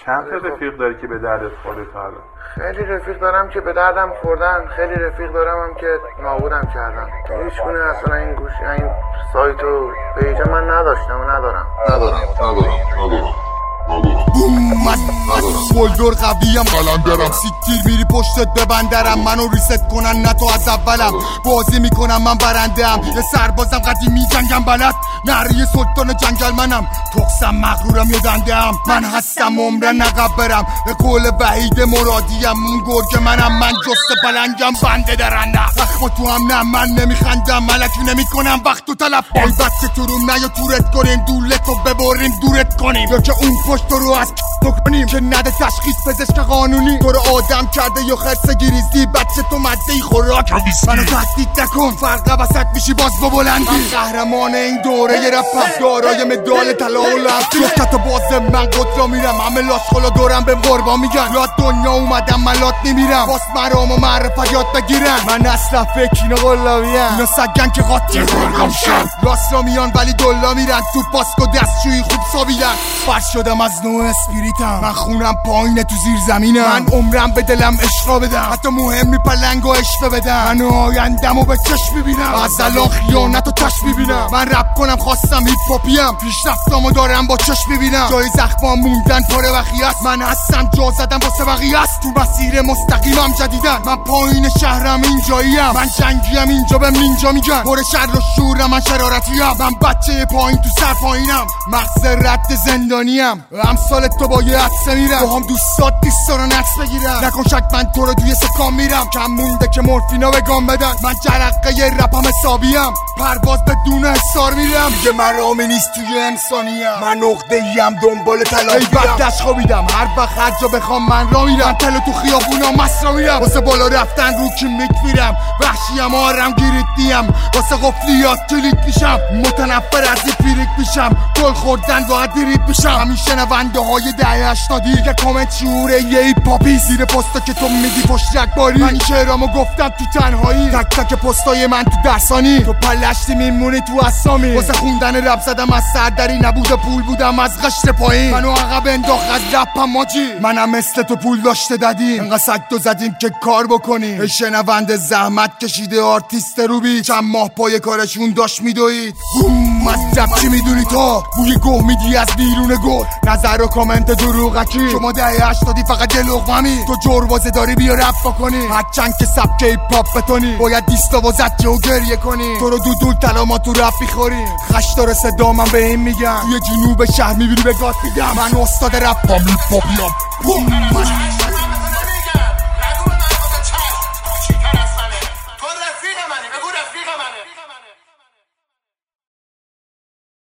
چند تا رفیق داری که به دردت خورده تا الان؟ خیلی رفیق دارم که به دردم خوردن، خیلی رفیق دارم هم که نابودم کردن. هیچ گونه اصلا این گوشی این سایت و پیج من نداشتم و ندارم. بولدور قویم قلندرم سیکتیر میری پشتت ببندرم منو ریست کنن نه تو از اولم بازی میکنم من برندم یه سربازم قدیمی جنگم بلد نری سلطان جنگل منم تقسم مغرورم یه دندم من هستم عمرن نقب برم به قول وحید مرادیم اون گرگ منم من جست پلنگم بنده درندم ما تو هم نه من نمیخندم ملکی نمیکنم وقت و طلب ای بچه تو روم نه یا تورت کنیم دولتو ببریم دورت کنیم یا که اون پشت رو از بکنیم که نده تشخیص پزشک قانونی تو رو آدم کرده یا خرس گریزی بچه تو مدهی خوراک منو تهدید نکن فرق وسط میشی باز با بلندی من قهرمان این دوره ی رپم دارای مدال طلا و لفتی یکت و باز من قدرا میرم همه لاشخالا دورم به قربا میگن یاد دنیا اومدم ملات نمیرم باز مرام و معرفت یاد بگیرم من اصلا فکر قلابیم اینا سگن که قاطی قرگم شد راست را میان ولی دلا میرن تو پاسکو دستشویی خوب سابیدن فرش شدم از نوع اسپریتم من خونم پایینه تو زیر زمینم من عمرم به دلم عشقا بدم حتی مهم می پلنگ و عشق بدم من آیندم و به چشم میبینم از الان خیانت و تش میبینم من رپ کنم خواستم هیپ هاپیم پیشرفتامو دارم با چشم میبینم جای زخمام موندن پاره وخیست من هستم جا زدم واسه بقیه است تو مسیر مستقیمم جدیدن من پایین شهرم اینجاییم من جنگیم اینجا به اینجا میگن پر شر و شورم من شرارتیم من بچه پایین تو سر پایینم مغز رد زندانیم امثال تو با یه عدسه میرم با هم دوستات دیستاران عکس بگیرم نکن شک من تو رو توی سکام میرم کم مونده که مورفینا به گام بدن من جرقه رپم حسابیم پرواز بدون حسار میرم دیگه مرامی نیست توی انسانیم من نقطه ایم دنبال طلایی ای بدش خوابیدم هر وقت هر جا بخوام من را میرم تلو تو خیابونا مسرا میرم واسه بالا رفتن رو کی میرم وحشیم آرم گیریت دیم واسه قفلیات کلیک میشم متنفر از این فیریک میشم گل خوردن با دیریب میشم همیشه نونده های دهه 80 که کامنت شعوره یه ای پاپی زیر پستا که تو میگی پشت رکباری من این شعرامو گفتم تو تنهایی تک تک پستای من تو درسانی تو پلشتی میمونی تو اسامی واسه خوندن رپ زدم از سردری نبوده پول بودم از قشر پایین منو عقب انداخت از رپم ماجی منم مثل تو پول داشته دادیم انقدر سگ تو زدیم که کار بکنیم ای شنونده زحمت کشیده آرتیست روبی چند ماه پای کارشون داشت میدوید از رپ چی میدونی تو بوی گوه میدی از بیرون گل نظر و کامنت دروغکی شما دهه 80 فقط یه لقممی تو جربازه داری بیا رپ بکنی هرچند که سبک هیپ بتونی باید دیستا و زجه و گریه کنی تو رو دودول طلا ما تو رپ میخوری خش داره صدا من به این میگم توی جنوب شهر میبینی به گات میدم من استاد رپ هیپ هاپیم